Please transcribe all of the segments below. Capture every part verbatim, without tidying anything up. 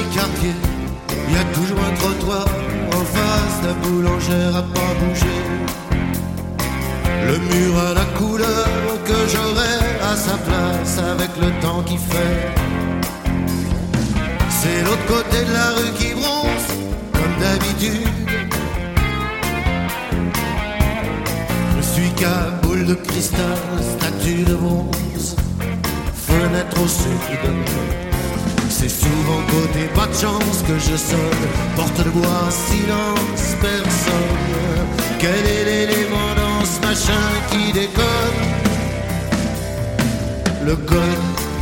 quartier, il y a toujours un trottoir en face, la boulangère a pas bougé. Le mur a la couleur que j'aurai à sa place avec le temps qui fait. C'est l'autre côté de la rue qui bronze, comme d'habitude. Je suis qu'à boule de cristal, statue de bronze, fenêtre au sud. C'est souvent côté pas de chance que je sonne, porte de bois, silence, personne. Quel est l'élément dans ce machin qui déconne? Le code.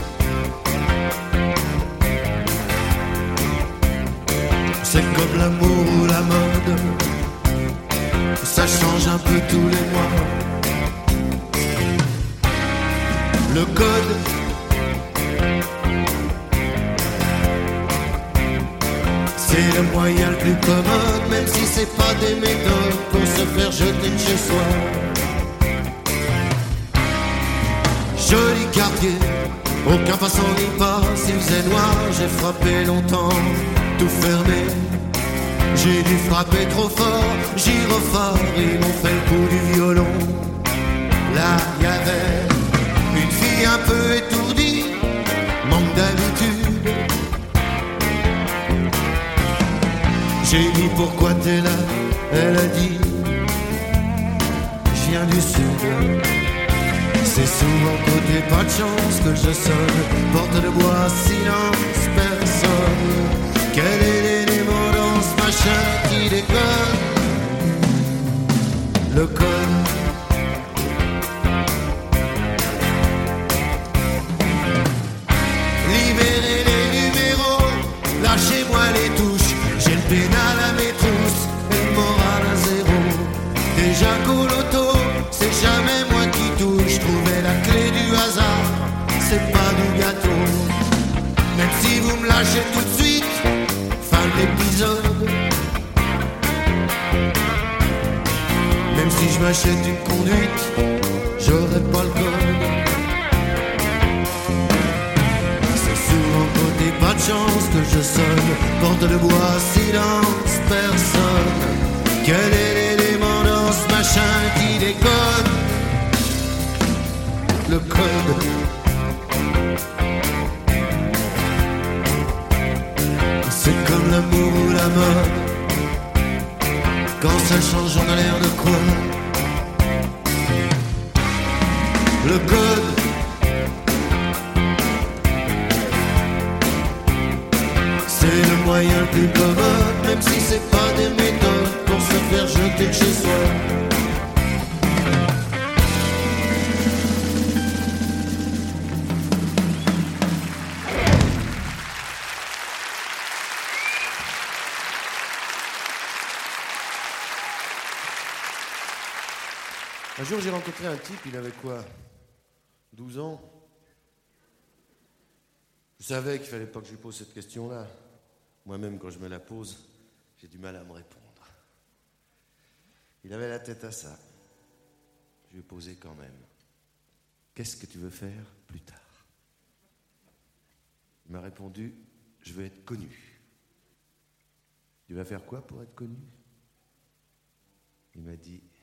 C'est comme l'amour ou la mode, ça change un peu tous les mois. Le code. C'est le moyen le plus commode, même si c'est pas des méthodes pour se faire jeter de chez soi. Joli quartier, aucun passant n'y passe, il faisait noir, j'ai frappé longtemps, tout fermé. J'ai dû frapper trop fort, gyrophare, ils m'ont fait le coup du violon. Là, y avait une fille un peu étourdie, manque d'habitude. J'ai dit pourquoi t'es là, elle a dit je viens du sud. C'est souvent côté pas de chance que je sonne, porte de bois, silence, personne. Quel est l'élément dans ce machin qui déconne? Le code. Libérez les numéros, lâchez-moi les touches. J'ai le pénal à mes trousses et le moral à zéro. Déjà qu'au loto, c'est jamais moi qui touche. Trouver la clé du hasard, c'est pas du gâteau. Même si vous me lâchez tout de suite, fin de l'épisode. Même si je m'achète une conduite, j'aurai pas le code. C'est souvent côté pas de chance que je sonne, porte de bois, silence, personne. Quel est l'élément dans ce machin qui déconne? Le code. C'est comme l'amour ou la mode, quand ça change on a l'air de quoi? Le code. C'est le moyen le plus commode, même si c'est pas des méthodes pour se faire jeter de chez soi. Un jour, j'ai rencontré un type, il avait quoi? douze ans. Je savais qu'il fallait pas que je lui pose cette question-là. Moi-même, quand je me la pose, j'ai du mal à me répondre. Il avait la tête à ça. Je lui ai posé quand même. Qu'est-ce que tu veux faire plus tard? Il m'a répondu, je veux être connu. Tu vas faire quoi pour être connu? Il m'a dit,